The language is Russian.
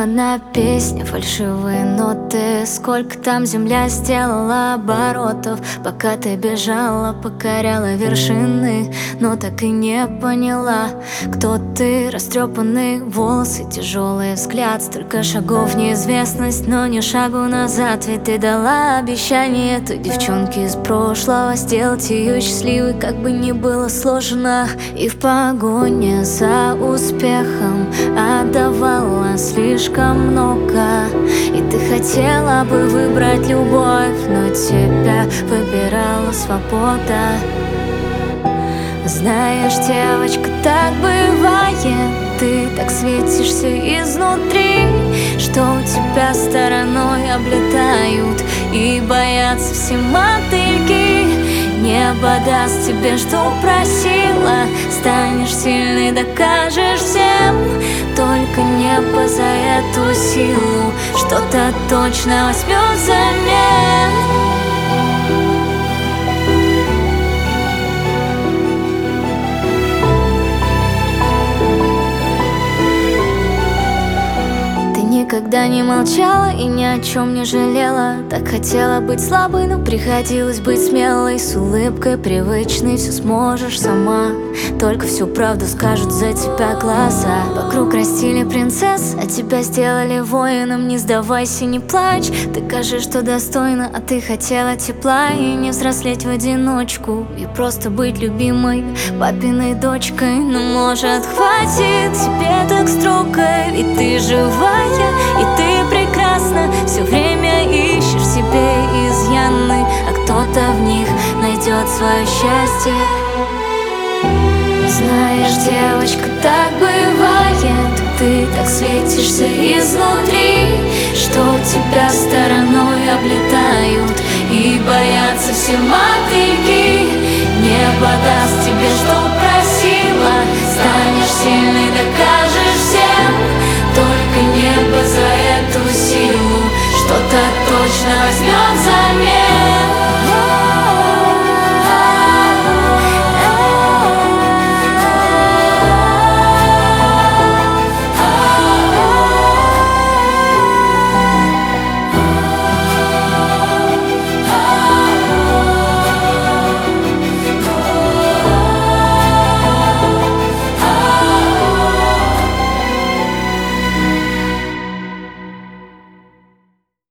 одна песня, фальшивые ноты. Сколько там земля сделала оборотов, пока ты бежала, покоряла вершины, но так и не поняла, кто ты. Растрепанные волосы, тяжелый взгляд, столько шагов в неизвестность, но не шагу назад. Ведь ты дала обещание той девчонке из прошлого сделать ее счастливой, как бы ни было сложно. И в погоне за успехом отдавала слишком много, и ты хотела бы выбрать любовь, но тебя выбирала свобода. Знаешь, девочка, так бывает, ты так светишься изнутри, что у тебя стороной облетают и боятся все мотыльки. Небо даст тебе, что просила, станешь сильной, докажешь всем. Только небо за эту силу что-то точно возьмет взамен. Никогда не молчала и ни о чем не жалела. Так хотела быть слабой, но приходилось быть смелой. С улыбкой привычной все сможешь сама, только всю правду скажут за тебя глаза. Вокруг растили принцесс, а тебя сделали воином. Не сдавайся, не плачь, ты кажешь, что достойна, а ты хотела тепла. И не взрослеть в одиночку, и просто быть любимой папиной дочкой. Но может хватит тебе так строго, ведь ты живая и ты прекрасна. Все время ищешь в себе изъяны, а кто-то в них найдет свое счастье. Знаешь, девочка, так бывает, ты так светишься изнутри, что тебя стороной облетают и боятся все мотыльки. Небо даст тебе, что просила, станешь сильной, докажешь всем. Только небо за эту силу что-то точно возьмет взамен.